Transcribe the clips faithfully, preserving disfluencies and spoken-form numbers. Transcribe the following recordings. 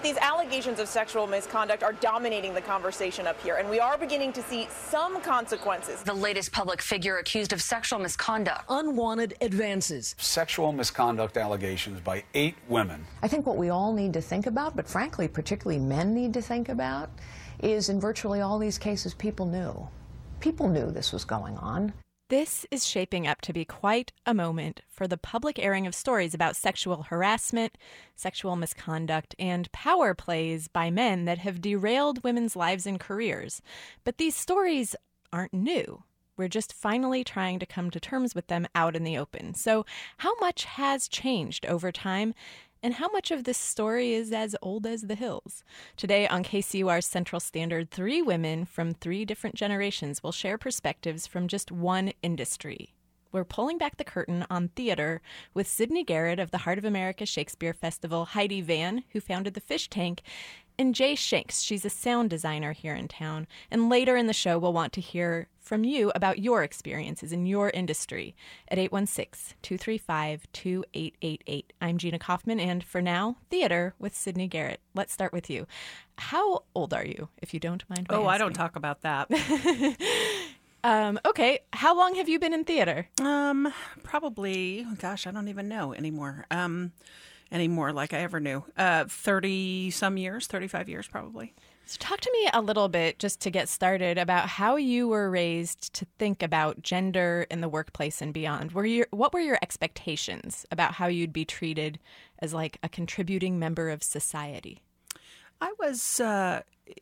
these allegations of sexual misconduct are dominating the conversation up here, and we are beginning to see some consequences. The latest public figure accused of sexual misconduct. Unwanted advances. Sexual misconduct allegations by eight women. I think what we all need to think about, but frankly, particularly men need to think about, is in virtually all these cases, people knew. People knew this was going on. This is shaping up to be quite a moment for the public airing of stories about sexual harassment, sexual misconduct, and power plays by men that have derailed women's lives and careers. But these stories aren't new. We're just finally trying to come to terms with them out in the open. So how much has changed over time? And how much of this story is as old as the hills? Today on K C U R's Central Standard, three women from three different generations will share perspectives from just one industry. We're pulling back the curtain on theater with Sydney Garrett of the Heart of America Shakespeare Festival, Heidi Van, who founded the Fish Tank, and Jay Shanks. She's a sound designer here in town. And later in the show, we'll want to hear from you about your experiences in your industry at eight one six, two three five, two eight eight eight. I'm Gina Kaufman, and for now, theater with Sydney Garrett. Let's start with you. How old are you, if you don't mind? Oh, asking? I don't talk about that. um, okay. How long have you been in theater? Um, probably, gosh, I don't even know anymore. Um, anymore like I ever knew. Uh, thirty some years, thirty-five years probably. So talk to me a little bit, just to get started, about how you were raised to think about gender in the workplace and beyond. Were your, what were your expectations about how you'd be treated as like a contributing member of society? I was, uh,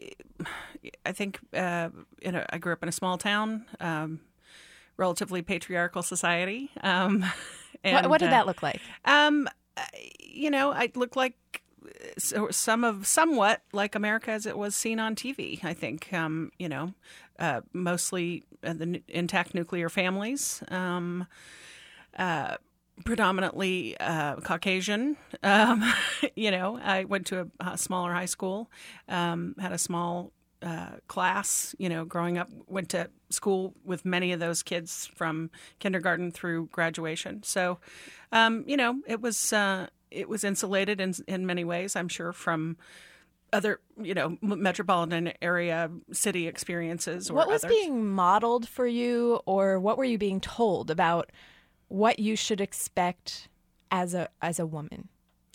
I think, uh, in a, I grew up in a small town, um, relatively patriarchal society. Um, and, what, what did uh, that look like? Um, you know, I looked like So some of somewhat like America as it was seen on T V, I think, um, you know, uh, mostly uh, the n- intact nuclear families, um, uh, predominantly uh, Caucasian. Um, you know, I went to a, a smaller high school, um, had a small uh, class, you know, growing up, went to school with many of those kids from kindergarten through graduation. So, um, you know, it was... Uh, It was insulated in in many ways, I'm sure, from other, you know, metropolitan area city experiences or What was others. being modeled for you, or what were you being told about what you should expect as a as a woman?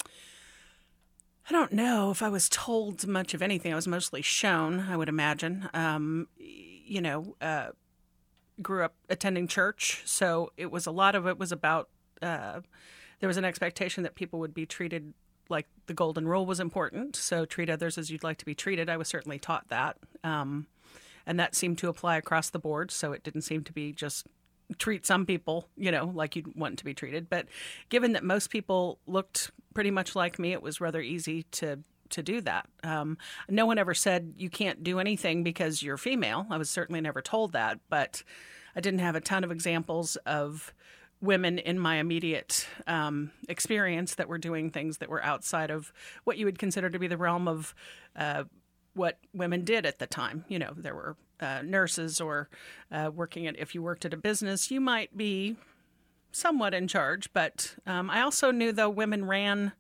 I don't know if I was told much of anything. I was mostly shown, I would imagine. Um, you know, uh, grew up attending church, so it was a lot of it was about. Uh, There was an expectation that people would be treated like the golden rule was important. So treat others as you'd like to be treated. I was certainly taught that. Um, and that seemed to apply across the board. So it didn't seem to be just treat some people, you know, like you'd want to be treated. But given that most people looked pretty much like me, it was rather easy to to do that. Um, no one ever said you can't do anything because you're female. I was certainly never told that. But I didn't have a ton of examples of women in my immediate um, experience that were doing things that were outside of what you would consider to be the realm of uh, what women did at the time. You know, there were uh, nurses or uh, working at, if you worked at a business, you might be somewhat in charge. But um, I also knew, though, women ran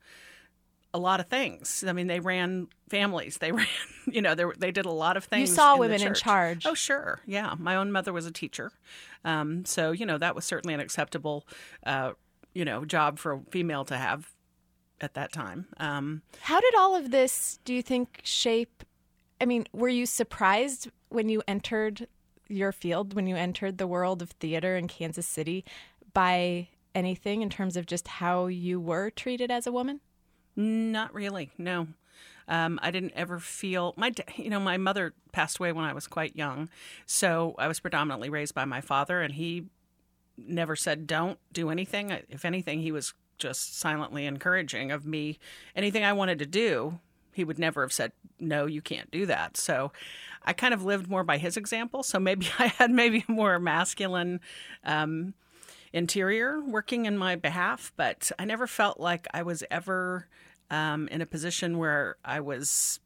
a lot of things. I mean, they ran families. They ran, you know, they, they did a lot of things. You saw in women the in church. charge. Oh, sure. Yeah. My own mother was a teacher. Um, so, you know, that was certainly an acceptable, uh, you know, job for a female to have at that time. Um, How did all of this, do you think, shape? I mean, were you surprised when you entered your field, when you entered the world of theater in Kansas City, by anything in terms of just how you were treated as a woman? Not really, no. Um, I didn't ever feel my, you know, my mother passed away when I was quite young, so I was predominantly raised by my father, and he never said don't do anything. If anything, he was just silently encouraging of me. Anything I wanted to do, he would never have said no, you can't do that. So I kind of lived more by his example. So maybe I had maybe a more masculine um, interior working in my behalf, but I never felt like I was ever um, in a position where I was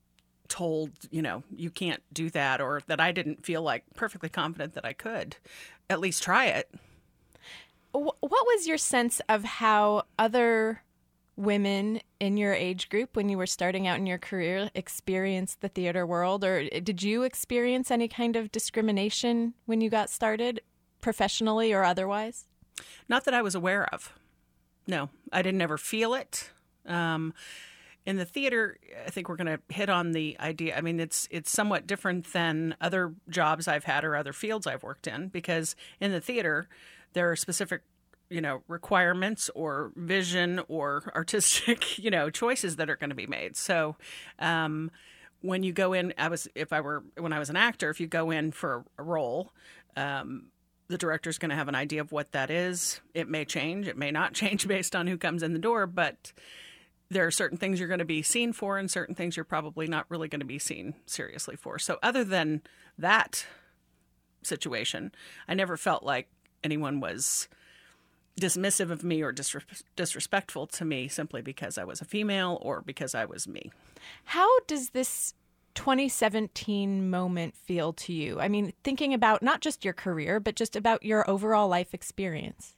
told, you know, you can't do that, or that I didn't feel like perfectly confident that I could at least try it. What was your sense of how other women in your age group when you were starting out in your career experience the theater world, or did you experience any kind of discrimination when you got started, professionally or otherwise? Not that I was aware of. No, I didn't ever feel it. Um, in the theater, I think we're going to hit on the idea. I mean, it's it's somewhat different than other jobs I've had or other fields I've worked in, because in the theater, there are specific you know, requirements or vision or artistic, you know, choices that are going to be made. So um, when you go in, I was, if I were, when I was an actor, if you go in for a role, um, the director's going to have an idea of what that is. It may change. It may not change based on who comes in the door, but there are certain things you're going to be seen for and certain things you're probably not really going to be seen seriously for. So other than that situation, I never felt like anyone was dismissive of me or disres- disrespectful to me simply because I was a female or because I was me. How does this twenty seventeen moment feel to you? I mean, thinking about not just your career, but just about your overall life experience.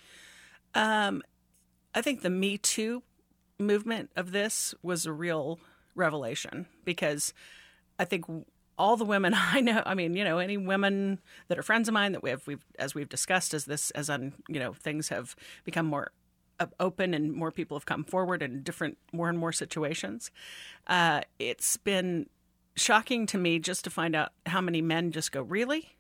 Um, I think the Me Too movement of this was a real revelation, because I think all the women I know, I mean, you know, any women that are friends of mine that we have, we've, as we've discussed, as this, as on, you know, things have become more open and more people have come forward in different, more and more situations. Uh, it's been shocking to me just to find out how many men just go, really?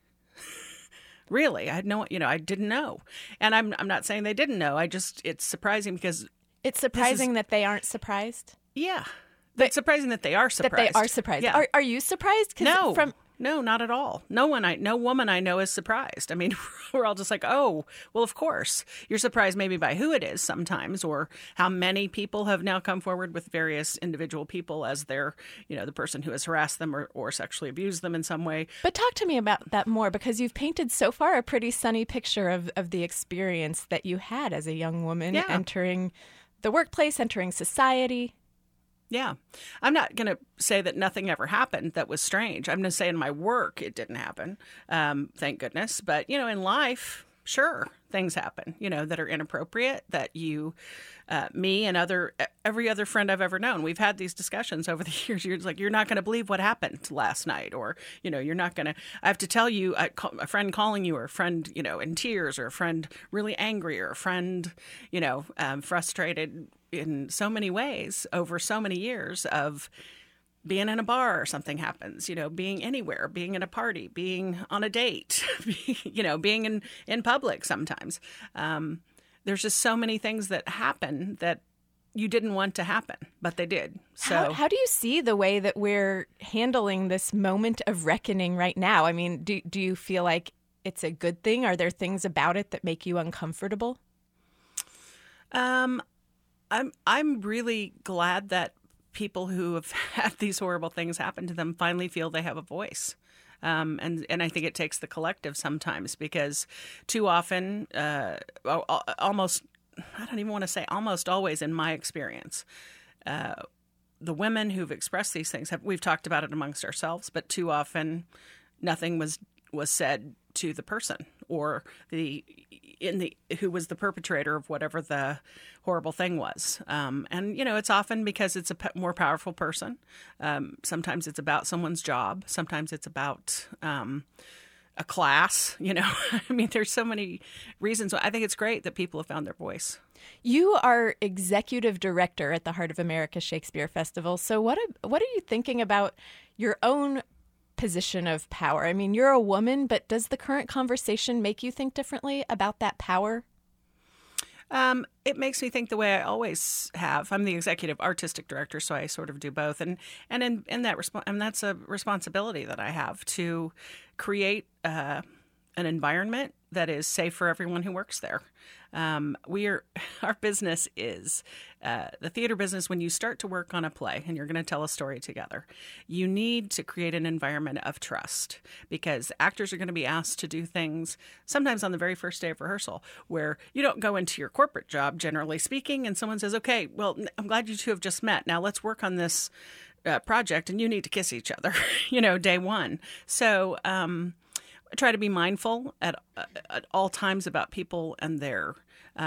Really? I had no, you know, I didn't know. And I'm, I'm not saying they didn't know. I just, it's surprising because it's surprising is, that they aren't surprised. Yeah. But it's surprising that they are surprised. That they are surprised. Yeah. Are, are you surprised? 'Cause no, from... no, not at all. No one, I, no woman I know is surprised. I mean, we're all just like, oh, well, of course. You're surprised maybe by who it is sometimes, or how many people have now come forward with various individual people as their, you know, the person who has harassed them or, or sexually abused them in some way. But talk to me about that more, because you've painted so far a pretty sunny picture of, of the experience that you had as a young woman yeah. entering the workplace, entering society. Yeah. I'm not going to say that nothing ever happened that was strange. I'm going to say in my work it didn't happen, um, thank goodness. But, you know, in life, sure, things happen, you know, that are inappropriate, that you, uh, me and other, every other friend I've ever known, we've had these discussions over the years. You're like, you're not going to believe what happened last night, or, you know, you're not going to, I have to tell you, a, a friend calling you, or a friend, you know, in tears, or a friend really angry, or a friend, you know, um, frustrated in so many ways over so many years of being in a bar or something happens, you know, being anywhere, being at a party, being on a date, you know, being in, in public sometimes. Um, there's just so many things that happen that you didn't want to happen, but they did. So how, how do you see the way that we're handling this moment of reckoning right now? I mean, do, do you feel like it's a good thing? Are there things about it that make you uncomfortable? Um, I'm I'm really glad that people who have had these horrible things happen to them finally feel they have a voice. Um, and, and I think it takes the collective sometimes, because too often, uh, almost, I don't even want to say almost always in my experience, uh, the women who've expressed these things, have we've talked about it amongst ourselves, but too often nothing was was said to the person or the in the who was the perpetrator of whatever the horrible thing was. Um, and, you know, it's often because it's a p- more powerful person. Um, sometimes it's about someone's job. Sometimes it's about um, a class. You know, I mean, there's so many reasons. I think it's great that people have found their voice. You are executive director at the Heart of America Shakespeare Festival. So what what are you thinking about your own position of power? I mean, you're a woman, but does the current conversation make you think differently about that power? Um, it makes me think the way I always have. I'm the executive artistic director, so I sort of do both, and and in, in that resp- and that's a responsibility that I have to create uh, an environment that is safe for everyone who works there. Um, we are, our business is uh, the theater business. When you start to work on a play and you're going to tell a story together, you need to create an environment of trust, because actors are going to be asked to do things sometimes on the very first day of rehearsal where you don't go into your corporate job, generally speaking, and someone says, okay, well, I'm glad you two have just met. Now let's work on this uh, project, and you need to kiss each other, you know, day one. So, um, I try to be mindful at, uh, at all times about people and their um,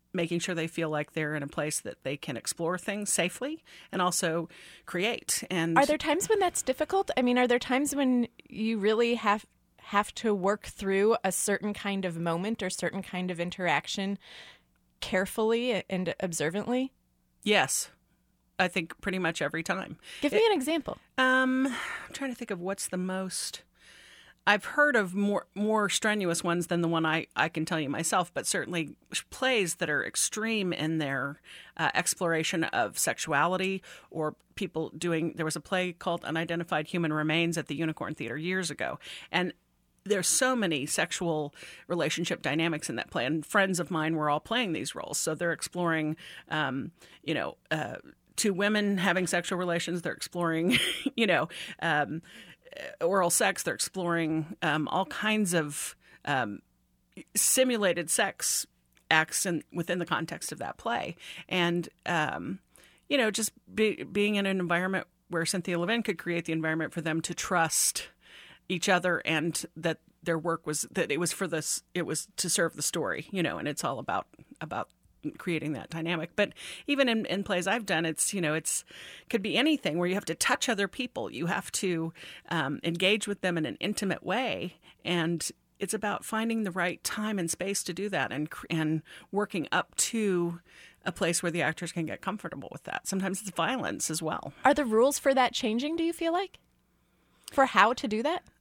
making sure they feel like they're in a place that they can explore things safely and also create. And are there times when that's difficult? I mean, are there times when you really have have to work through a certain kind of moment or certain kind of interaction carefully and observantly? Yes. I think pretty much every time. Give me it, an example. Um, I'm trying to think of what's the most... I've heard of more more strenuous ones than the one I, I can tell you myself, but certainly plays that are extreme in their uh, exploration of sexuality, or people doing... There was a play called Unidentified Human Remains at the Unicorn Theater years ago, and there's so many sexual relationship dynamics in that play, and friends of mine were all playing these roles. So they're exploring, um, you know, uh, two women having sexual relations. They're exploring, you know, um, oral sex. They're exploring um, all kinds of um, simulated sex acts in, within the context of that play. And, um, you know, just be, being in an environment where Cynthia Levin could create the environment for them to trust each other, and that their work was, that it was for this, it was to serve the story, you know, and it's all about, about creating that dynamic. But even in, in plays I've done, it's, you know, it's could be anything where you have to touch other people. You have to um, engage with them in an intimate way. And it's about finding the right time and space to do that, and and working up to a place where the actors can get comfortable with that. Sometimes it's violence as well. Are the rules for that changing, do you feel like? For how to do that?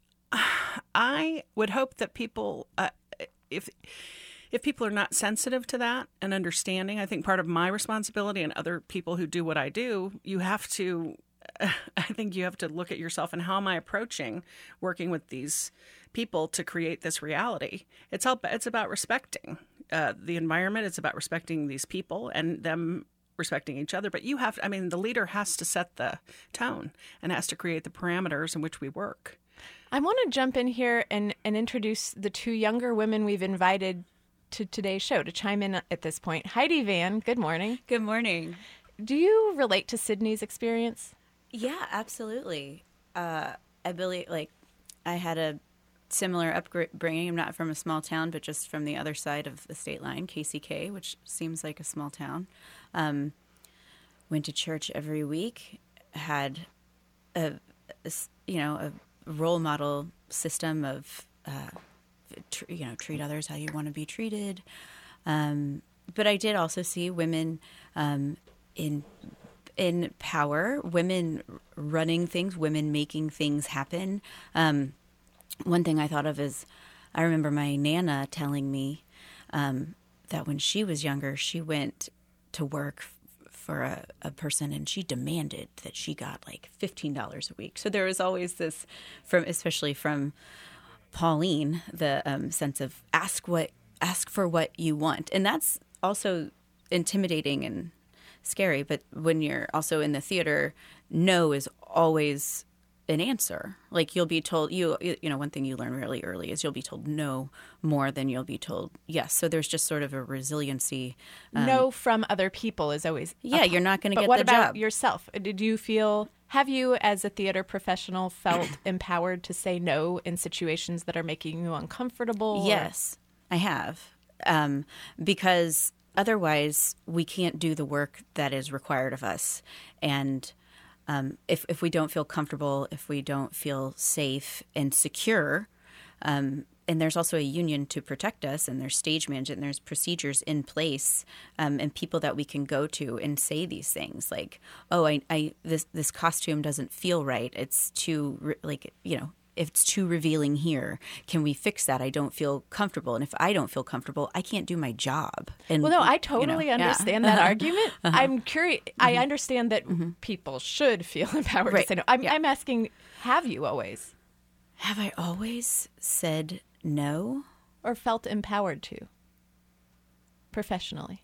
I would hope that people, uh, if if people are not sensitive to that and understanding, I think part of my responsibility and other people who do what I do, you have to, uh, I think you have to look at yourself and how am I approaching working with these people to create this reality. It's all, it's about respecting uh, the environment. It's about respecting these people and them respecting each other. But you have, I mean, the leader has to set the tone and has to create the parameters in which we work. I want to jump in here and, and introduce the two younger women we've invited to today's show to chime in at this point. Heidi Van, good morning. Good morning. Do you relate to Sydney's experience? Yeah, absolutely. Uh, I believe, like, I had a similar upbringing. I'm not from a small town, but just from the other side of the state line, K C K, which seems like a small town. Um, went to church every week, had a, a you know, a role model system of, uh, tr- you know, treat others how you want to be treated. Um, but I did also see women um, in in power, women running things, women making things happen. Um, one thing I thought of is I remember my Nana telling me um, that when she was younger, she went to work for a, a person and she demanded that she got like fifteen dollars a week. So there was always this, from especially from Pauline, the um, sense of ask what ask for what you want. And that's also intimidating and scary. But when you're also in the theater, no is always an answer. Like you'll be told, you you know, one thing you learn really early is you'll be told no more than you'll be told yes. So there's just sort of a resiliency. Um, no from other people is always yeah. You're not going to get what the about job yourself? Did you feel? Have you, as a theater professional, felt empowered to say no in situations that are making you uncomfortable? Yes, I have, um, because otherwise we can't do the work that is required of us, and. Um, if, if we don't feel comfortable, if we don't feel safe and secure, um, and there's also a union to protect us, and there's stage management, and there's procedures in place, um, and people that we can go to and say these things like, "Oh, I, I this this costume doesn't feel right. It's too like you know." If it's too revealing here, can we fix that? I don't feel comfortable. And if I don't feel comfortable, I can't do my job. And, well, no, I totally you know, understand yeah. that argument. Uh-huh. I'm curious. Mm-hmm. I understand that mm-hmm. people should feel empowered right. to say no. I'm, yeah. I'm asking, have you always? Have I always said no? Or felt empowered to? Professionally?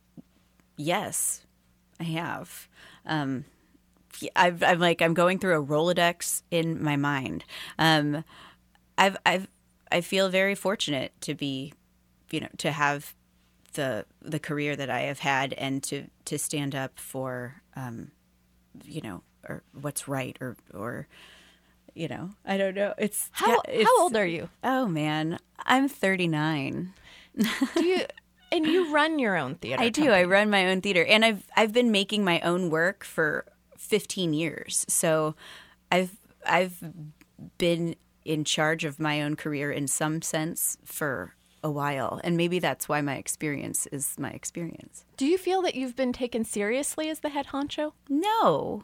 Yes, I have. Um I've, I'm like I'm going through a Rolodex in my mind. Um, I've I've I feel very fortunate to be, you know, to have the the career that I have had and to, to stand up for, um, you know, or what's right or or, you know, I don't know. It's how yeah, it's, how old are you? Oh man, I'm thirty-nine. Do you? And you run your own theater. I do. company. I run my own theater, and I've I've been making my own work for fifteen years. So I've I've been in charge of my own career in some sense for a while, and maybe that's why my experience is my experience. Do you feel that you've been taken seriously as the head honcho? No.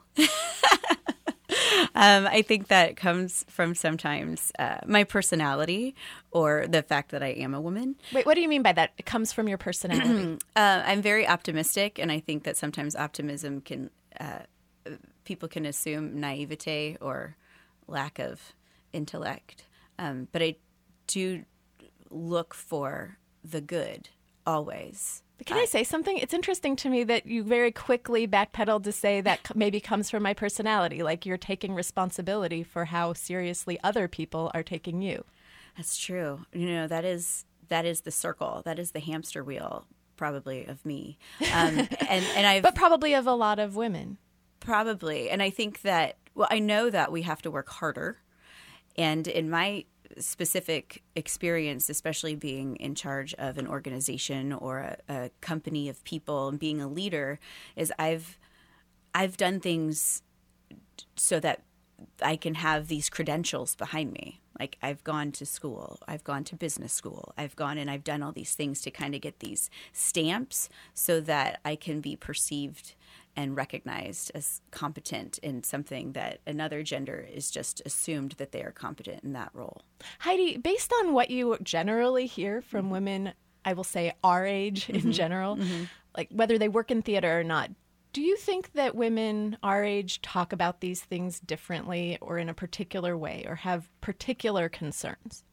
um, I think that comes from sometimes uh, my personality or the fact that I am a woman. Wait, what do you mean by that? It comes from your personality. uh, I'm very optimistic, and I think that sometimes optimism can uh, people can assume naivete or lack of intellect. Um, but I do look for the good always. Can I say something? It's interesting to me that you very quickly backpedaled to say that c- maybe comes from my personality, like you're taking responsibility for how seriously other people are taking you. That's true. You know, that is that is the circle. That is the hamster wheel, probably, of me. Um, and and I But probably of a lot of women. Probably. And I think that, well, I know that we have to work harder. And in my specific experience, especially being in charge of an organization or a, a company of people and being a leader, is I've I've done things so that I can have these credentials behind me. Like I've gone to school, I've gone to business school, I've gone and I've done all these things to kind of get these stamps so that I can be perceived and recognized as competent in something that another gender is just assumed that they are competent in that role. Heidi, based on what you generally hear from women, I will say our age in Mm-hmm. general, Mm-hmm. like whether they work in theater or not, do you think that women our age talk about these things differently or in a particular way or have particular concerns?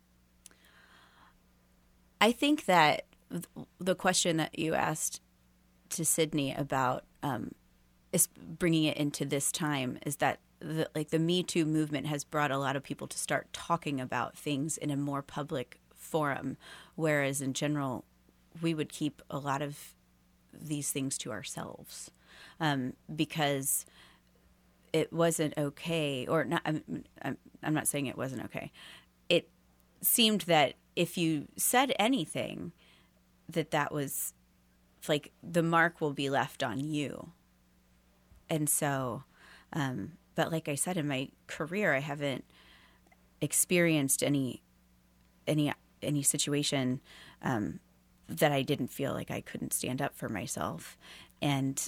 I think that th- the question that you asked to Sydney about um, is bringing it into this time is that the, like the Me Too movement has brought a lot of people to start talking about things in a more public forum, whereas in general we would keep a lot of these things to ourselves um, because it wasn't okay, or not. I'm, I'm, I'm not saying it wasn't okay. It seemed that if you said anything, that that was like the mark will be left on you. And so, um, but like I said, in my career, I haven't experienced any, any, any situation um, that I didn't feel like I couldn't stand up for myself. And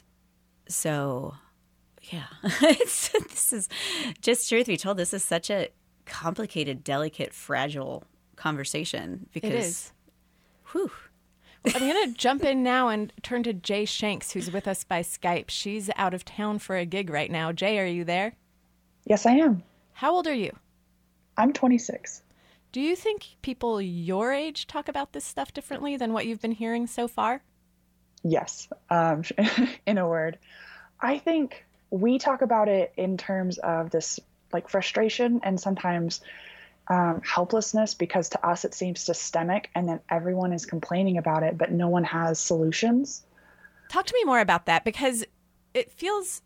so, yeah, it's, this is just truth be told. This is such a complicated, delicate, fragile conversation because, It is. whew. I'm going to jump in now and turn to Jay Shanks, who's with us by Skype. She's out of town for a gig right now. Jay, are you there? Yes, I am. How old are you? I'm twenty-six. Do you think people your age talk about this stuff differently than what you've been hearing so far? Yes, um, in a word. I think we talk about it in terms of this like frustration and sometimes um, helplessness, because to us it seems systemic and then everyone is complaining about it, but no one has solutions. Talk to me more about that, because it feels,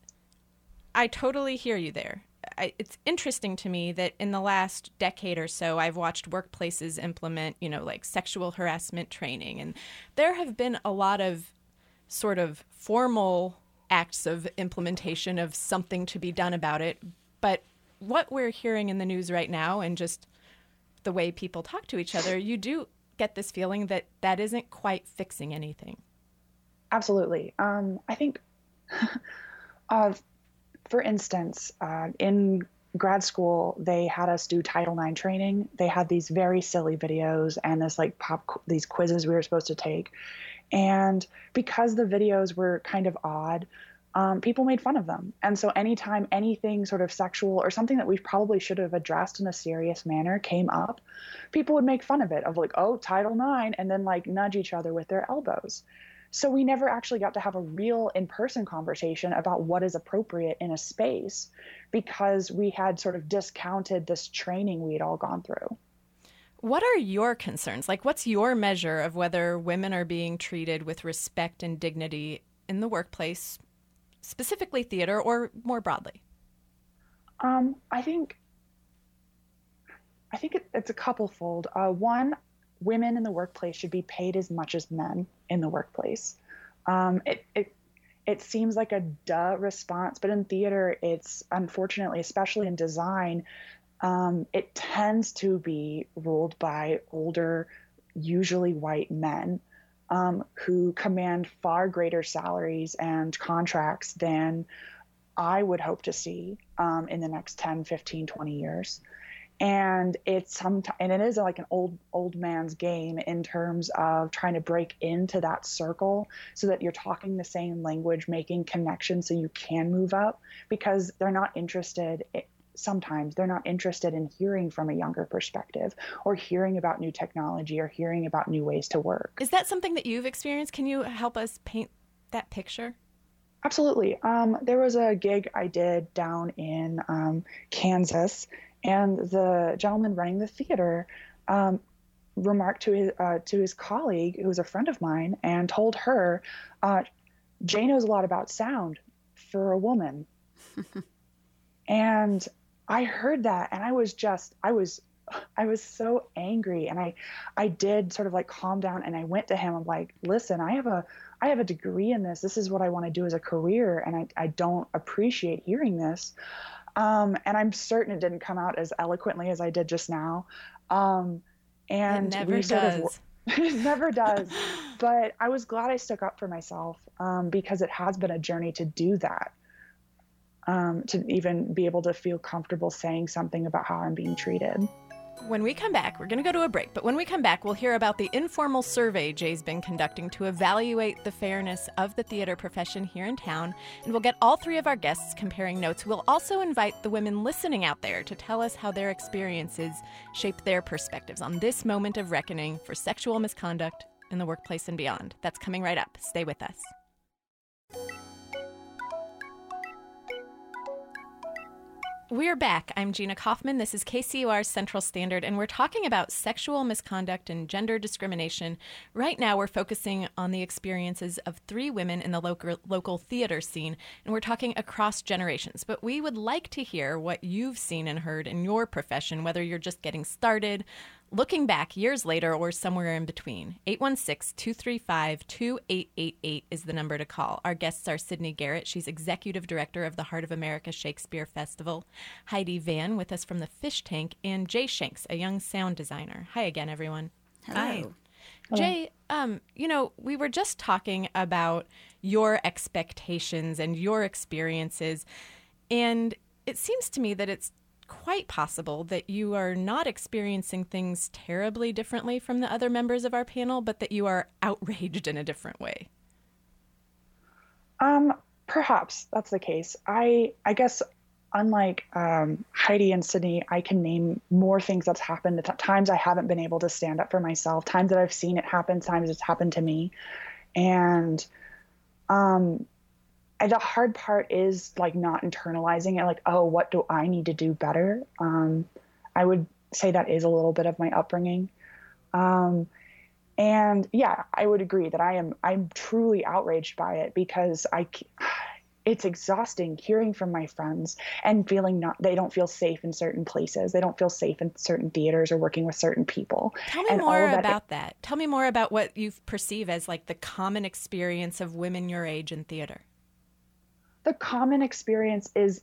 I totally hear you there. I, it's interesting to me that in the last decade or so, I've watched workplaces implement, you know, like sexual harassment training. And there have been a lot of sort of formal acts of implementation of something to be done about it. But what we're hearing in the news right now and just the way people talk to each other, you do get this feeling that that isn't quite fixing anything. Absolutely. Um, I think, uh, for instance, uh, in grad school, they had us do Title nine training. They had these very silly videos and this like pop, these quizzes we were supposed to take. And because the videos were kind of odd, um, people made fun of them. And so anytime anything sort of sexual or something that we probably should have addressed in a serious manner came up, people would make fun of it, of like, oh, Title nine, and then like nudge each other with their elbows. So we never actually got to have a real in-person conversation about what is appropriate in a space because we had sort of discounted this training we had all gone through. What are your concerns? Like, what's your measure of whether women are being treated with respect and dignity in the workplace, specifically theater, or more broadly? Um, I think, I think it, it's a couple-fold. Uh, one, women in the workplace should be paid as much as men in the workplace. Um, it, it it seems like a duh response, but in theater, it's unfortunately, especially in design, um, it tends to be ruled by older, usually white men um, who command far greater salaries and contracts than I would hope to see um, in the next ten, fifteen, twenty years. And it's sometimes, and it is like an old old man's game in terms of trying to break into that circle so that you're talking the same language, making connections so you can move up, because they're not interested. Sometimes they're not interested in hearing from a younger perspective or hearing about new technology or hearing about new ways to work. Is that something that you've experienced? Can you help us paint that picture? Absolutely. Um, there was a gig I did down in um, Kansas. And the gentleman running the theater um, remarked to his uh, to his colleague, who was a friend of mine, and told her, uh, "Jay knows a lot about sound for a woman." And I heard that, and I was just, I was, I was so angry, and I, I did sort of like calm down, and I went to him. I'm like, "Listen, I have a, I have a degree in this. This is what I want to do as a career, and I, I don't appreciate hearing this." Um, and I'm certain it didn't come out as eloquently as I did just now. Um, and it never we sort does. Of, it never does. But I was glad I stuck up for myself um, because it has been a journey to do that, um, to even be able to feel comfortable saying something about how I'm being treated. When we come back, we're going to go to a break, but when we come back, we'll hear about the informal survey Jay's been conducting to evaluate the fairness of the theater profession here in town, and we'll get all three of our guests comparing notes. We'll also invite the women listening out there to tell us how their experiences shape their perspectives on this moment of reckoning for sexual misconduct in the workplace and beyond. That's coming right up. Stay with us. We're back. I'm Gina Kaufman. This is K C U R's Central Standard, and we're talking about sexual misconduct and gender discrimination. Right now, we're focusing on the experiences of three women in the local, local theater scene, and we're talking across generations. But we would like to hear what you've seen and heard in your profession, whether you're just getting started, looking back years later, or somewhere in between. eight one six, two three five, two eight eight eight is the number to call. Our guests are Sydney Garrett. She's Executive Director of the Heart of America Shakespeare Festival. Heidi Van with us from the Fish Tank. And Jay Shanks, a young sound designer. Hi again, everyone. Hi. Jay, um, you know, we were just talking about your expectations and your experiences. And it seems to me that it's quite possible that you are not experiencing things terribly differently from the other members of our panel, but that you are outraged in a different way. Um, perhaps that's the case. I, I guess, unlike um, Heidi and Sydney, I can name more things that's happened. At times I haven't been able to stand up for myself, times that I've seen it happen, times it's happened to me. And, um, And the hard part is like not internalizing it, like, oh, what do I need to do better? Um, I would say that is a little bit of my upbringing. Um, and yeah, I would agree that I am, I'm truly outraged by it because I, it's exhausting hearing from my friends and feeling not, they don't feel safe in certain places. They don't feel safe in certain theaters or working with certain people. Tell me and more that about it, that. Tell me more about what you perceive as like the common experience of women your age in theater. The common experience is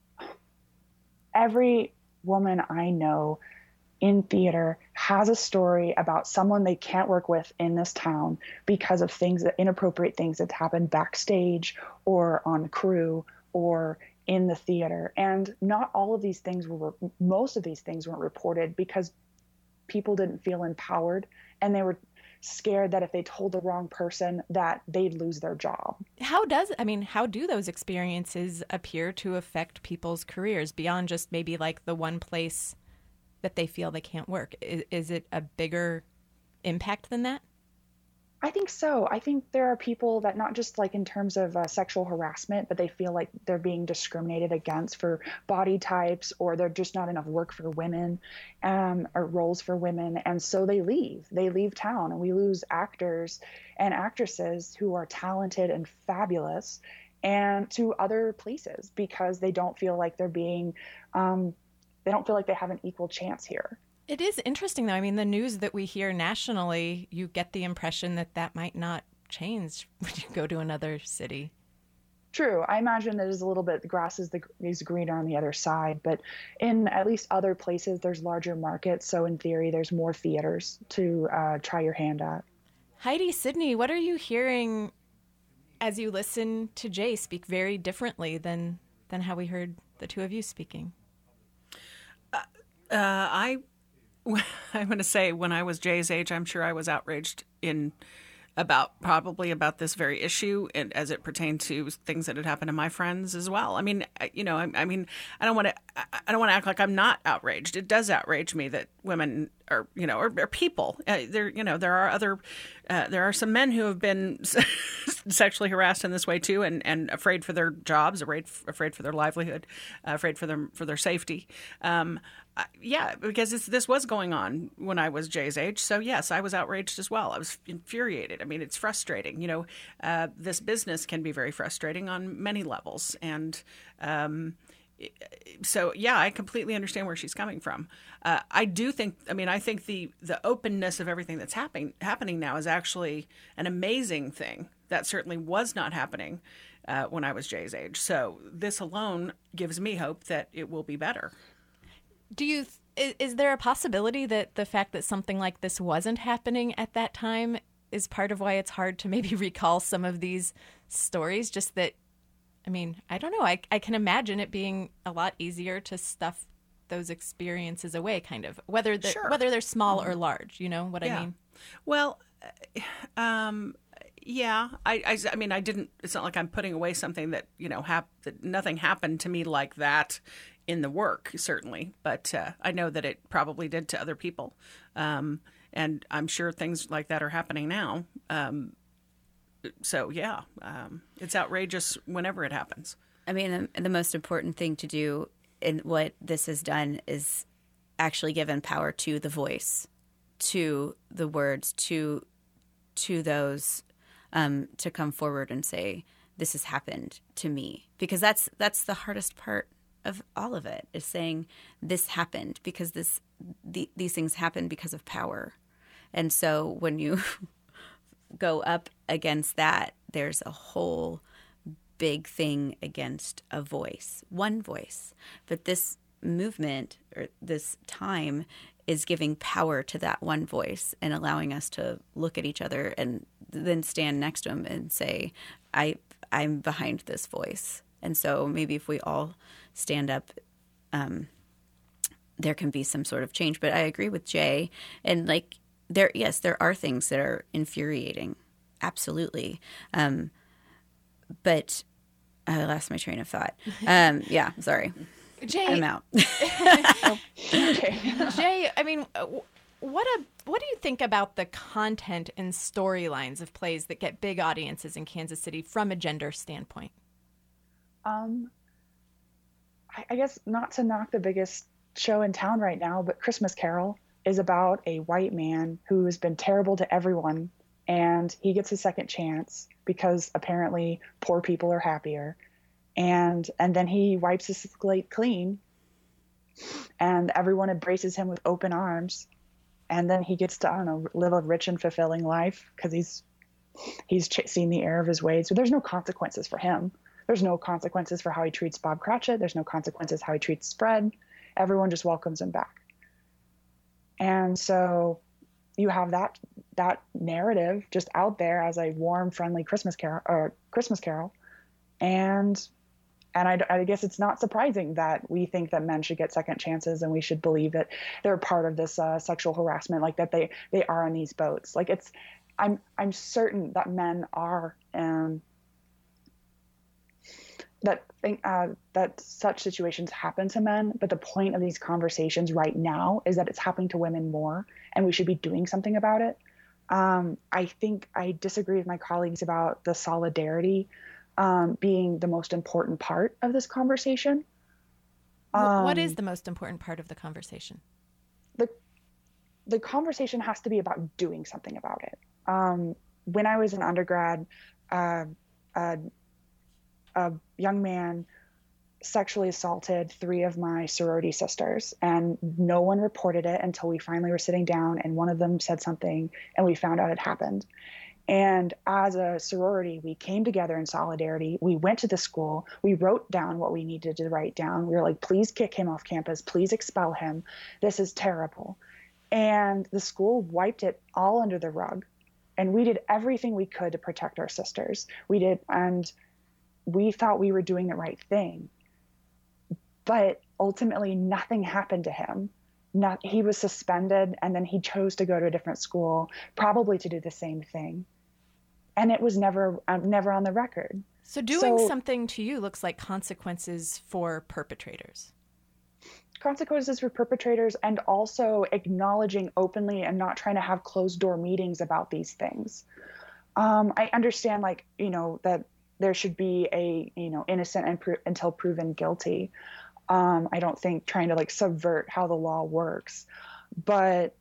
every woman I know in theater has a story about someone they can't work with in this town because of things that inappropriate things that happened backstage or on crew or in the theater. And not all of these things were, most of these things weren't reported because people didn't feel empowered and they were scared that if they told the wrong person that they'd lose their job. How does, I mean, how do those experiences appear to affect people's careers beyond just maybe like the one place that they feel they can't work? Is, is it a bigger impact than that? I think so. I think there are people that not just like in terms of uh, sexual harassment, but they feel like they're being discriminated against for body types, or they're just not enough work for women um, or roles for women. And so they leave. They leave town, and we lose actors and actresses who are talented and fabulous and to other places because they don't feel like they're being, um, they don't feel like they have an equal chance here. It is interesting, though. I mean, the news that we hear nationally, you get the impression that that might not change when you go to another city. True. I imagine there's a little bit, the grass is, the, is greener on the other side, but in at least other places, there's larger markets. So in theory, there's more theaters to uh, try your hand at. Heidi, Sydney, what are you hearing as you listen to Jay speak very differently than, than how we heard the two of you speaking? Uh, uh, I, I'm going to say when I was Jay's age, I'm sure I was outraged in about probably about this very issue and as it pertained to things that had happened to my friends as well. I mean, you know, I, I mean, I don't want to, I don't want to act like I'm not outraged. It does outrage me that women are, you know, or, or people. Uh, there, you know, there are other, uh, there are some men who have been sexually harassed in this way too, and, and afraid for their jobs, afraid afraid for their livelihood, uh, afraid for their for their safety. Um, uh, yeah, because it's, this was going on when I was Jay's age. So yes, I was outraged as well. I was infuriated. I mean, it's frustrating. You know, uh, this business can be very frustrating on many levels, and um, so yeah, I completely understand where she's coming from. Uh, I do think, I mean, I think the the openness of everything that's happening happening now is actually an amazing thing. That certainly was not happening uh, when I was Jay's age. So this alone gives me hope that it will be better. Do you? Th- is there a possibility that the fact that something like this wasn't happening at that time is part of why it's hard to maybe recall some of these stories? Just that, I mean, I don't know. I I can imagine it being a lot easier to stuff those experiences away, kind of, whether they're, sure. whether they're small or large. You know what yeah. I mean? Well, um, yeah. I, I I mean, I didn't. It's not like I'm putting away something that you know hap- that nothing happened to me like that in the work, certainly. But uh, I know that it probably did to other people, um, and I'm sure things like that are happening now. Um, So, yeah, um, it's outrageous whenever it happens. I mean, the, the most important thing to do in what this has done is actually given power to the voice, to the words, to to those um, to come forward and say, this has happened to me. Because that's that's the hardest part of all of it, is saying this happened because this the, these things happen because of power. And so when you go up against that, there's a whole big thing against a voice, one voice. But this movement or this time is giving power to that one voice and allowing us to look at each other and then stand next to them and say, I, I'm behind this voice. And so maybe if we all stand up, um, there can be some sort of change. But I agree with Jay. And like, there, yes, there are things that are infuriating. Absolutely. Um, but I lost my train of thought. Um, yeah, sorry. Jay, I'm out. Jay, I mean, what a what do you think about the content and storylines of plays that get big audiences in Kansas City from a gender standpoint? Um, I, I guess not to knock the biggest show in town right now, but Christmas Carol is about a white man who has been terrible to everyone, and he gets a second chance because apparently poor people are happier. And and then he wipes his slate clean, and everyone embraces him with open arms. And then he gets to, I don't know, live a rich and fulfilling life because he's he's ch- seen the error of his ways. So there's no consequences for him. There's no consequences for how he treats Bob Cratchit. There's no consequences how he treats Spread. Everyone just welcomes him back. And so you have that that narrative just out there as a warm, friendly Christmas carol, or Christmas Carol, and and I, I guess it's not surprising that we think that men should get second chances, and we should believe that they're part of this uh, sexual harassment, like that they they are on these boats. Like it's, I'm I'm certain that men are, um, that think uh, that such situations happen to men. But the point of these conversations right now is that it's happening to women more, and we should be doing something about it. Um, I think I disagree with my colleagues about the solidarity um, being the most important part of this conversation. Um, what is the most important part of the conversation? The the conversation has to be about doing something about it. Um, when I was an undergrad, uh, uh, a young man sexually assaulted three of my sorority sisters, and no one reported it until we finally were sitting down and one of them said something and we found out it happened. And as a sorority, we came together in solidarity. We went to the school. We wrote down what we needed to write down. We were like, please kick him off campus. Please expel him. This is terrible. And the school wiped it all under the rug. And we did everything we could to protect our sisters. We did, and we thought we were doing the right thing. But ultimately, nothing happened to him. Not, he was suspended, and then he chose to go to a different school, probably to do the same thing. And it was never, uh, never on the record. So doing So- something to you looks like consequences for perpetrators. Consequences for perpetrators, and also acknowledging openly and not trying to have closed door meetings about these things. Um, I understand, like, you know, that there should be a, you know, innocent and pro- until proven guilty. Um, I don't think trying to like subvert how the law works, but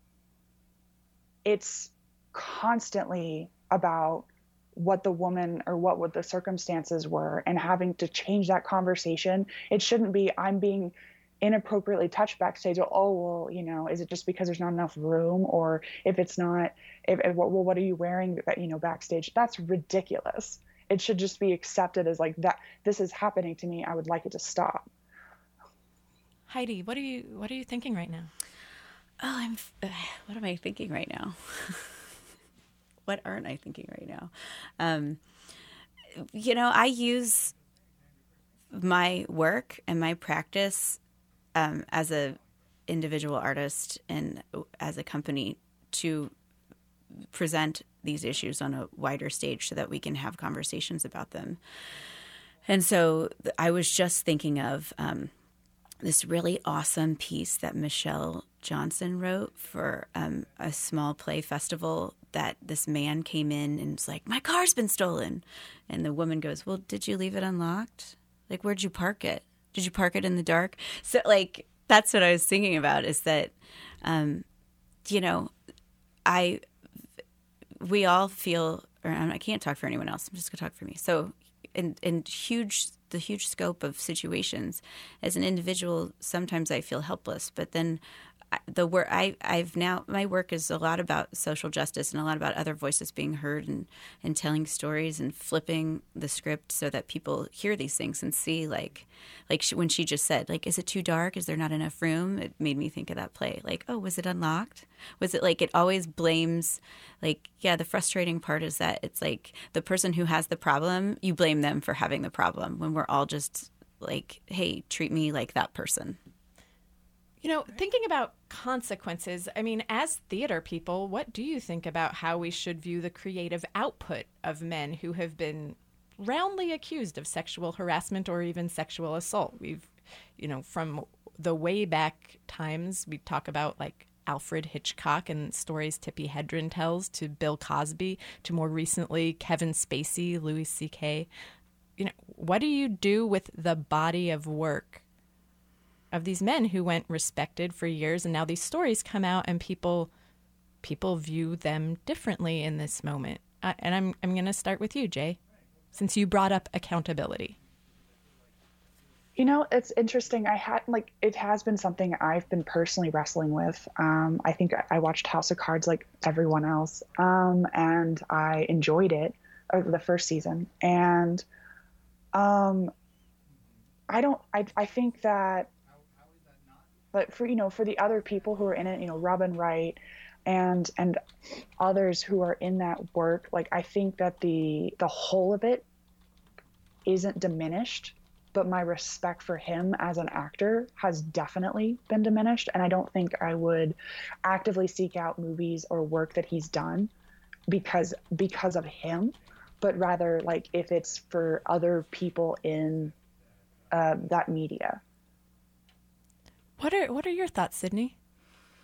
it's constantly about what the woman or what would the circumstances were, and having to change that conversation. It shouldn't be, I'm being inappropriately touched backstage. Oh, well, you know, is it just because there's not enough room? Or if it's not, if, if well, what are you wearing, you know, backstage? That's ridiculous. It should just be accepted as like that. This is happening to me. I would like it to stop. Heidi, what are you what are you thinking right now? Oh, I'm. Uh, what am I thinking right now? What aren't I thinking right now? Um, you know, I use my work and my practice um, as a individual artist and as a company to present these issues on a wider stage so that we can have conversations about them. And so I was just thinking of um, this really awesome piece that Michelle Johnson wrote for um, a small play festival, that this man came in and was like, my car's been stolen. And the woman goes, well, did you leave it unlocked? Like, where'd you park it? Did you park it in the dark? So, like, that's what I was thinking about, is that, um, you know, I, we all feel, or I can't talk for anyone else. I'm just going to talk for me. So in, in huge, the huge scope of situations, as an individual, sometimes I feel helpless, but then the work I, I've now, my work is a lot about social justice and a lot about other voices being heard and, and telling stories and flipping the script so that people hear these things and see, like, like she, when she just said, like, is it too dark? Is there not enough room? It made me think of that play. Like, oh, was it unlocked? Was it like, it always blames, like, yeah, the frustrating part is that it's like the person who has the problem, you blame them for having the problem when we're all just like, hey, treat me like that person. You know, thinking about consequences, I mean, as theater people, what do you think about how we should view the creative output of men who have been roundly accused of sexual harassment or even sexual assault? We've, you know, from the way back times, we talk about like Alfred Hitchcock and stories Tippi Hedren tells, to Bill Cosby, to more recently Kevin Spacey, Louis C K. You know, what do you do with the body of work of these men who went respected for years, and now these stories come out and people people view them differently in this moment? Uh, and I'm I'm going to start with you, Jay, since you brought up accountability. You know, it's interesting. I had like it has been something I've been personally wrestling with. Um, I think I watched House of Cards like everyone else, um, and I enjoyed it, or the first season. And um, I don't. I I think that. But for, you know, for the other people who are in it, you know, Robin Wright and and others who are in that work, like, I think that the the whole of it isn't diminished, but my respect for him as an actor has definitely been diminished. And I don't think I would actively seek out movies or work that he's done because because of him, but rather like if it's for other people in uh, that media. What are what are your thoughts, Sydney?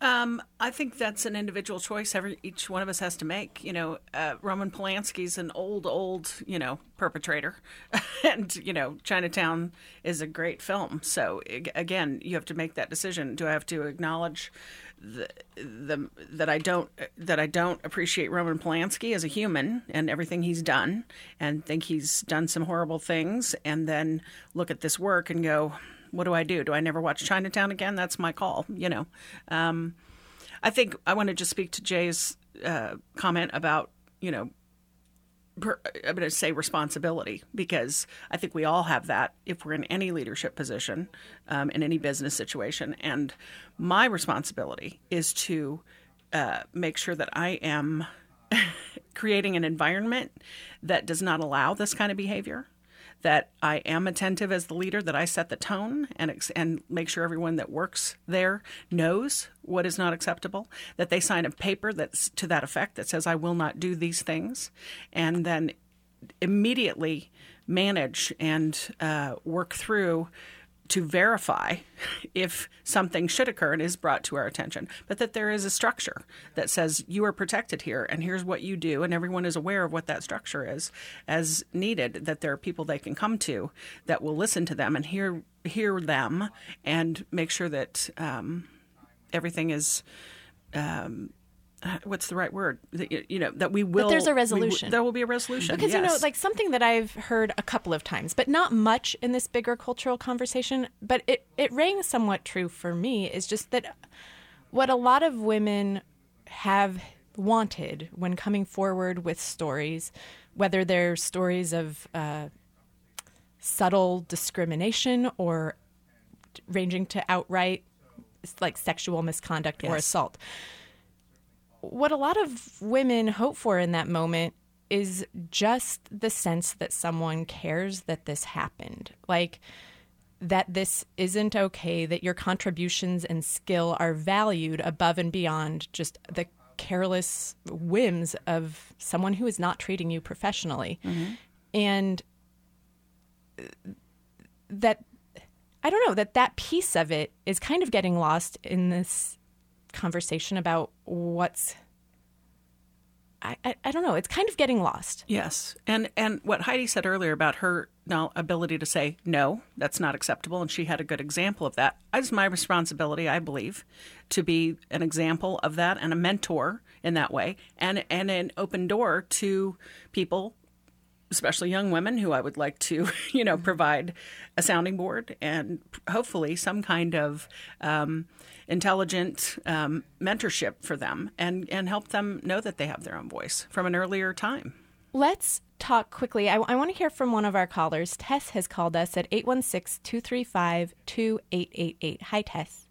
Um, I think that's an individual choice every each one of us has to make. You know, uh, Roman Polanski's an old, old, you know, perpetrator, and you know, Chinatown is a great film. So again, you have to make that decision. Do I have to acknowledge the, the that I don't that I don't appreciate Roman Polanski as a human and everything he's done, and think he's done some horrible things, and then look at this work and go, what do I do? Do I never watch Chinatown again? That's my call, you know. Um, I think I want to just speak to Jay's uh, comment about, you know, per, I'm going to say responsibility, because I think we all have that if we're in any leadership position, um, in any business situation. And my responsibility is to uh, make sure that I am creating an environment that does not allow this kind of behavior, that I am attentive as the leader, that I set the tone and ex- and make sure everyone that works there knows what is not acceptable, that they sign a paper that's to that effect that says, I will not do these things, and then immediately manage and uh, work through to verify if something should occur and is brought to our attention, but that there is a structure that says you are protected here and here's what you do, and everyone is aware of what that structure is as needed, that there are people they can come to that will listen to them and hear hear them and make sure that um, everything is um, what's the right word? That, you know, that we will. But there's a we resolution. w- there will be a resolution. Because, yes. you know, like something that I've heard a couple of times, but not much in this bigger cultural conversation, but it, it rang somewhat true for me, is just that what a lot of women have wanted when coming forward with stories, whether they're stories of uh, subtle discrimination or ranging to outright like sexual misconduct yes. or assault. What a lot of women hope for in that moment is just the sense that someone cares that this happened. Like, that this isn't okay, that your contributions and skill are valued above and beyond just the careless whims of someone who is not treating you professionally. Mm-hmm. And that, I don't know, that that piece of it is kind of getting lost in this conversation about what's I, I, I don't know, it's kind of getting lost. Yes. And and what Heidi said earlier about her now ability to say no, that's not acceptable, and she had a good example of that. It's my responsibility, I believe, to be an example of that and a mentor in that way, and and an open door to people, especially young women, who I would like to, you know, provide a sounding board and hopefully some kind of um, intelligent um, mentorship for them, and, and help them know that they have their own voice from an earlier time. Let's talk quickly. I, I want to hear from one of our callers. Tess has called us at eight one six, two three five, two eight eight eight. Hi, Tess.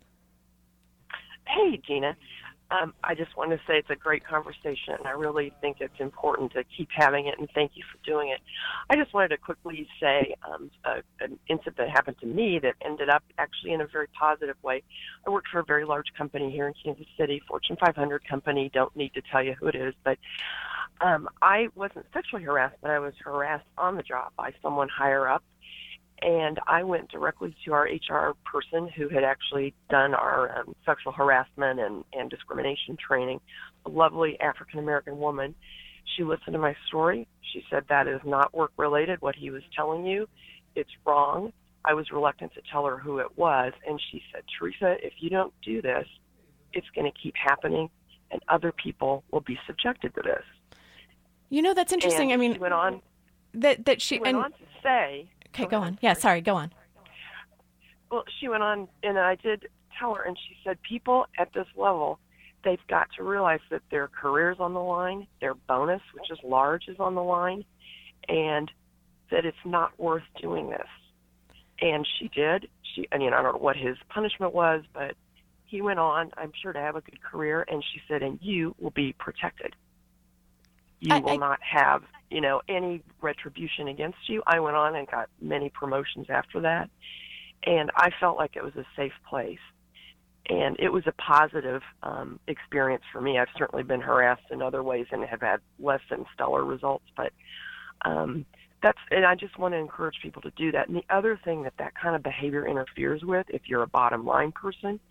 Hey, Gina. Um, I just want to say it's a great conversation, and I really think it's important to keep having it, and thank you for doing it. I just wanted to quickly say um, a, an incident that happened to me that ended up actually in a very positive way. I worked for a very large company here in Kansas City, Fortune five hundred company. Don't need to tell you who it is, but um, I wasn't sexually harassed, but I was harassed on the job by someone higher up. And I went directly to our H R person who had actually done our um, sexual harassment and, and discrimination training, a lovely African-American woman. She listened to my story. She said, that is not work-related, what he was telling you. It's wrong. I was reluctant to tell her who it was. And she said, Teresa, if you don't do this, it's going to keep happening, and other people will be subjected to this. You know, that's interesting. And I mean, she went on, that, that she, she went and, on to say... Okay, go on. Yeah, sorry, go on. Well, she went on, and I did tell her, and she said, people at this level, they've got to realize that their career's on the line, their bonus, which is large, is on the line, and that it's not worth doing this. And she did. She, I mean, I don't know what his punishment was, but he went on, I'm sure, to have a good career, and she said, and you will be protected. You I, will I, not have, you know, any retribution against you. I went on and got many promotions after that, and I felt like it was a safe place. And it was a positive um, experience for me. I've certainly been harassed in other ways and have had less than stellar results, but um, that's, and I just want to encourage people to do that. And the other thing that that kind of behavior interferes with, if you're a bottom line person,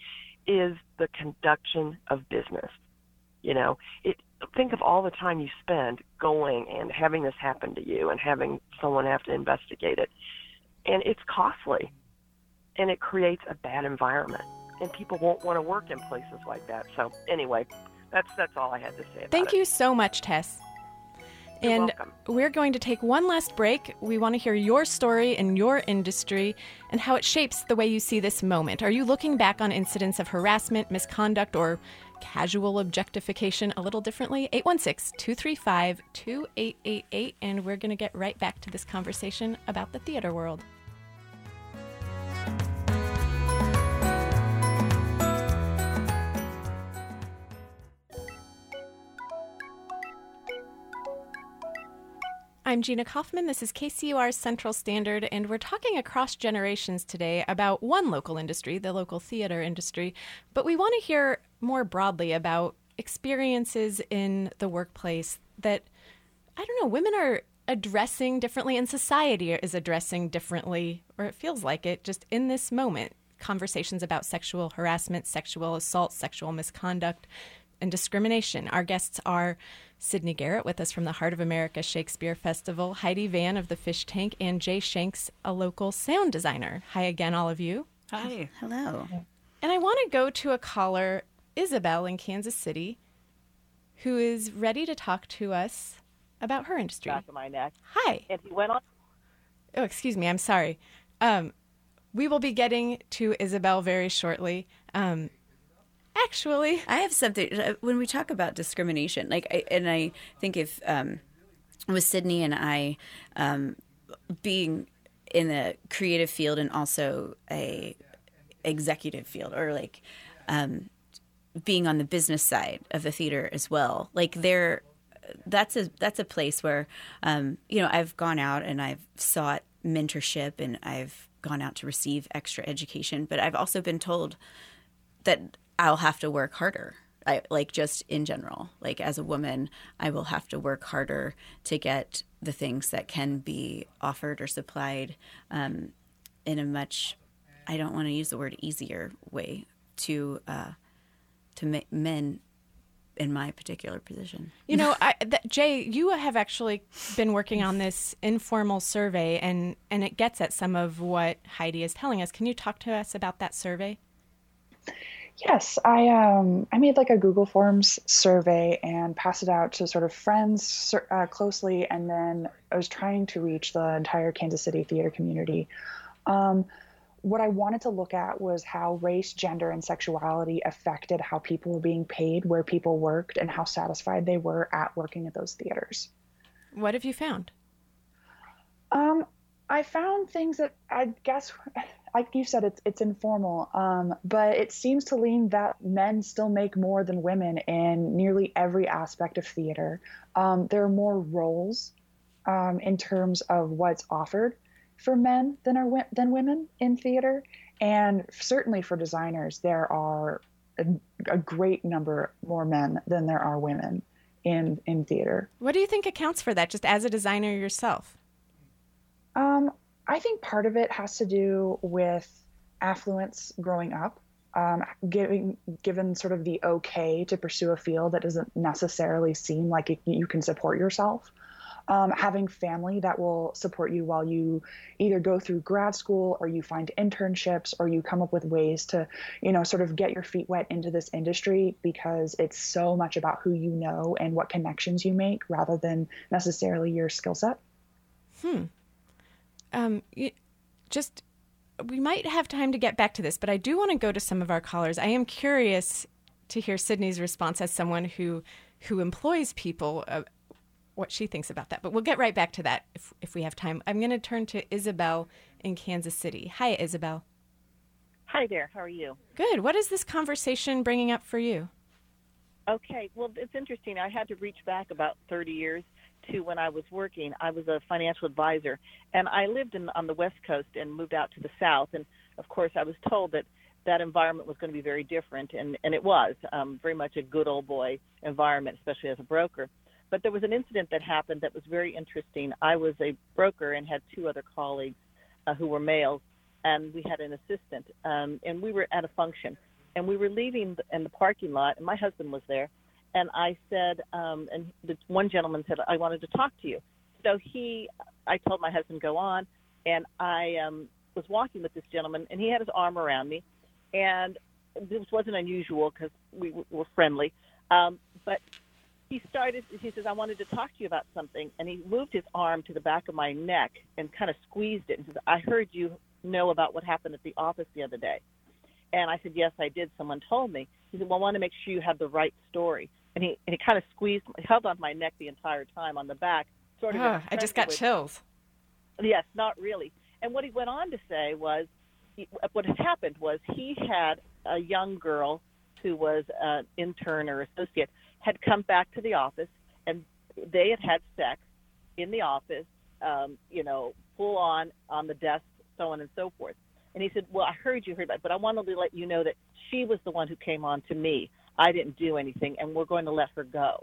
is the conduction of business. You know, it. Think of all the time you spend going and having this happen to you and having someone have to investigate it. And it's costly, and it creates a bad environment, and people won't want to work in places like that. So anyway, that's that's all I had to say about Thank it. you so much, Tess. You're and welcome. We're going to take one last break. We want to hear your story in your industry and how it shapes the way you see this moment. Are you looking back on incidents of harassment, misconduct, or casual objectification a little differently? eight one six, two three five, two eight eight eight, and we're going to get right back to this conversation about the theater world. I'm Gina Kaufman. This is K C U R's Central Standard, and we're talking across generations today about one local industry, the local theater industry, but we want to hear more broadly about experiences in the workplace that, I don't know, women are addressing differently and society is addressing differently, or it feels like it, just in this moment. Conversations about sexual harassment, sexual assault, sexual misconduct, and discrimination. Our guests are Sydney Garrett, with us from the Heart of America Shakespeare Festival, Heidi Van of the Fish Tank, and Jay Shanks, a local sound designer. Hi again, all of you. Hi. Hello. And I want to go to a caller, Isabel in Kansas City, who is ready to talk to us about her industry. Back of my neck. Hi. And he went on. Oh, excuse me. I'm sorry. Um, we will be getting to Isabel very shortly. Um, Actually, I have something when we talk about discrimination, like, I, and I think if um, with Sydney and I um, being in the creative field and also a executive field, or like um, being on the business side of the theater as well, like there, that's a that's a place where um, you know, I've gone out and I've sought mentorship and I've gone out to receive extra education, but I've also been told that I'll have to work harder. I, like just in general, like as a woman, I will have to work harder to get the things that can be offered or supplied um, in a much, I don't want to use the word easier way to uh, to ma- men in my particular position. You know, I, th- Jay, you have actually been working on this informal survey, and, and it gets at some of what Heidi is telling us. Can you talk to us about that survey? Yes, I um I made like a Google Forms survey and passed it out to sort of friends uh, closely, and then I was trying to reach the entire Kansas City theater community. Um, what I wanted to look at was how race, gender, and sexuality affected how people were being paid, where people worked, and how satisfied they were at working at those theaters. What have you found? Um, I found things that I guess, like you said, it's it's informal, um, but it seems to lean that men still make more than women in nearly every aspect of theater. Um, there are more roles um, in terms of what's offered for men than are than women in theater, and certainly for designers, there are a, a great number more men than there are women in in theater. What do you think accounts for that, just as a designer yourself? Um, I think part of it has to do with affluence growing up, um, giving, given sort of the okay to pursue a field that doesn't necessarily seem like it, you can support yourself. Um, having family that will support you while you either go through grad school or you find internships or you come up with ways to, you know, sort of get your feet wet into this industry, because it's so much about who you know and what connections you make rather than necessarily your skill set. Hmm. Um, you, just, we might have time to get back to this, but I do want to go to some of our callers. I am curious to hear Sydney's response as someone who who employs people, uh, what she thinks about that. But we'll get right back to that if if we have time. I'm going to turn to Isabel in Kansas City. Hi, Isabel. Hi there. How are you? Good. What is this conversation bringing up for you? Okay. Well, it's interesting. I had to reach back about thirty years to when I was working. I was a financial advisor, and I lived in, on the West Coast and moved out to the South. And, of course, I was told that that environment was going to be very different, and, and it was um, very much a good old boy environment, especially as a broker. But there was an incident that happened that was very interesting. I was a broker and had two other colleagues uh, who were males, and we had an assistant, um, and we were at a function. and we were leaving in the parking lot, and my husband was there, and I said, um, and the one gentleman said, I wanted to talk to you. So he, I told my husband, go on, and I um, was walking with this gentleman, and he had his arm around me, and this wasn't unusual because we w- were friendly, um, but he started, he says, I wanted to talk to you about something, and he moved his arm to the back of my neck and kind of squeezed it and said, I heard you know about what happened at the office the other day. And I said, yes, I did. Someone told me. He said, well, I want to make sure you have the right story. And he and he kind of squeezed, held on my neck the entire time on the back. Sort of. Oh, I just got with, chills. Yes, not really. And what he went on to say was, he, what had happened was he had a young girl who was an intern or associate, had come back to the office, and they had had sex in the office, um, you know, full on, on the desk, so on and so forth. And he said, well, I heard you heard that, but I wanted to let you know that she was the one who came on to me. I didn't do anything, and we're going to let her go.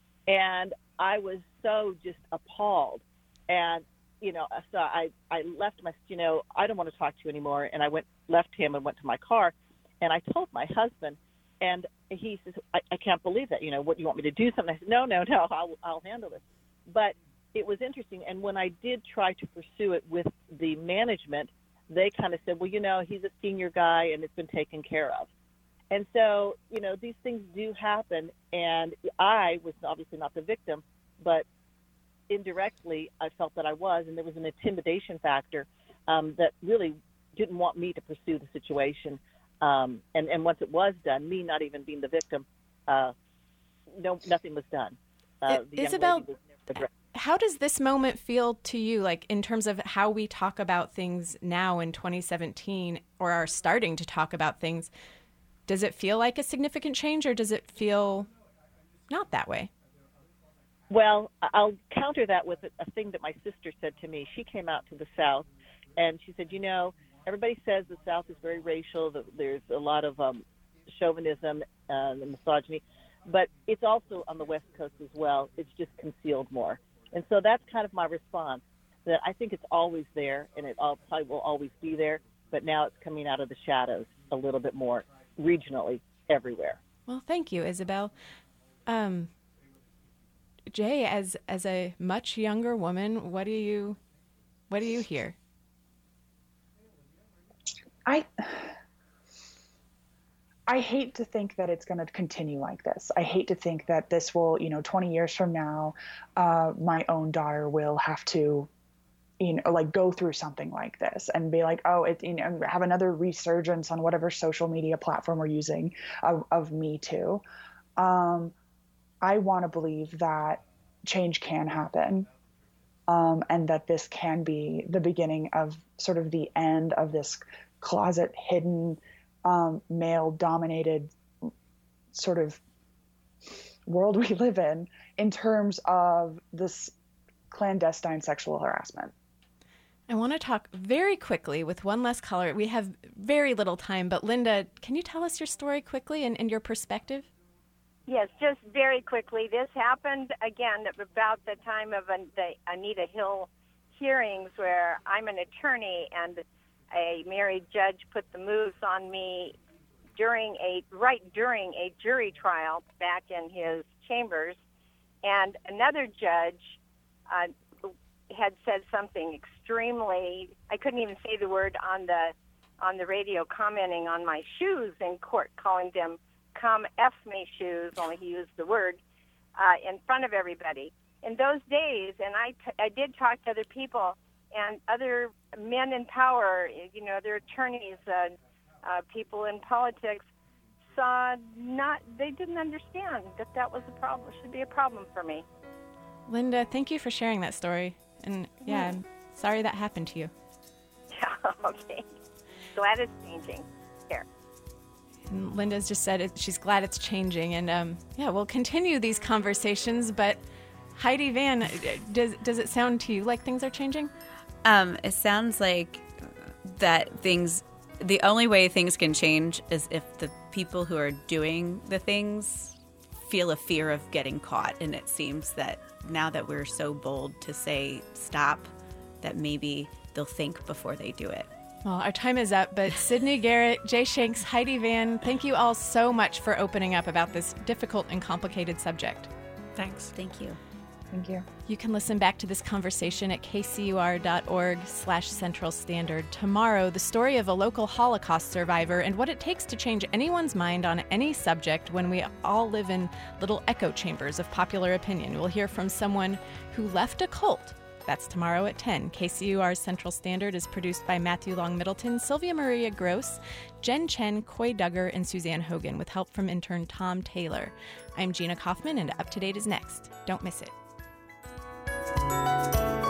And I was so just appalled. And, you know, so I, I left my, you know, I don't want to talk to you anymore. And I went, left him and went to my car. And I told my husband, and he says, I, I can't believe that. You know, what, you want me to do something? I said, no, no, no, I'll, I'll handle this. But it was interesting. And when I did try to pursue it with the management, they kind of said, well, you know, he's a senior guy and it's been taken care of. And so, you know, these things do happen. And I was obviously not the victim, but indirectly I felt that I was. And there was an intimidation factor um, that really didn't want me to pursue the situation. Um, and, and once it was done, me not even being the victim, uh, no, nothing was done. Uh, the Isabel, young lady was never addressed. How does this moment feel to you, like in terms of how we talk about things now in twenty seventeen, or are starting to talk about things? Does it feel like a significant change, or does it feel not that way? Well, I'll counter that with a thing that my sister said to me. She came out to the South, and she said, you know, everybody says the South is very racial, that there's a lot of um, chauvinism and misogyny, but it's also on the West Coast as well. It's just concealed more. And so that's kind of my response, that I think it's always there, and it all, probably will always be there, but now it's coming out of the shadows a little bit more regionally everywhere. Well, thank you, Isabel. Um, Jay, as as a much younger woman, what do you what do you hear? I I hate to think that it's going to continue like this. I hate to think that this will, you know, twenty years from now, uh, my own daughter will have to, you know, like go through something like this and be like, oh, it, you know, have another resurgence on whatever social media platform we're using of, of Me Too. Um, I want to believe that change can happen, um, and that this can be the beginning of sort of the end of this closet hidden, um, male-dominated sort of world we live in, in terms of this clandestine sexual harassment. I want to talk very quickly with one less caller. We have very little time, but Linda, can you tell us your story quickly and, and your perspective? Yes, just very quickly. This happened, again, about the time of an, the Anita Hill hearings, where I'm an attorney and a married judge put the moves on me during a right during a jury trial back in his chambers, and another judge uh, had said something extremely, I couldn't even say the word on the on the radio, commenting on my shoes in court, calling them "come F me shoes," only he used the word, uh, in front of everybody. In those days, and I, t- I did talk to other people, and other men in power, you know, their attorneys, uh, uh, people in politics, saw not, they didn't understand that that was a problem, should be a problem for me. Linda, thank you for sharing that story. And yeah, I'm sorry that happened to you. Yeah, okay. Glad it's changing. Here. And Linda's just said it, she's glad it's changing. And um, yeah, we'll continue these conversations. But Heidi Van, does does it sound to you like things are changing? Um, it sounds like that things, the only way things can change is if the people who are doing the things feel a fear of getting caught. And it seems that now that we're so bold to say stop, that maybe they'll think before they do it. Well, our time is up, but Sydney Garrett, Jay Shanks, Heidi Van, thank you all so much for opening up about this difficult and complicated subject. Thanks. Thank you. Thank you. You can listen back to this conversation at kcur.org slash Central Standard. Tomorrow, the story of a local Holocaust survivor and what it takes to change anyone's mind on any subject when we all live in little echo chambers of popular opinion. We'll hear from someone who left a cult. That's tomorrow at ten. K C U R Central Standard is produced by Matthew Long Middleton, Sylvia Maria Gross, Jen Chen, Coy Duggar, and Suzanne Hogan, with help from intern Tom Taylor. I'm Gina Kaufman, and Up to Date is next. Don't miss it.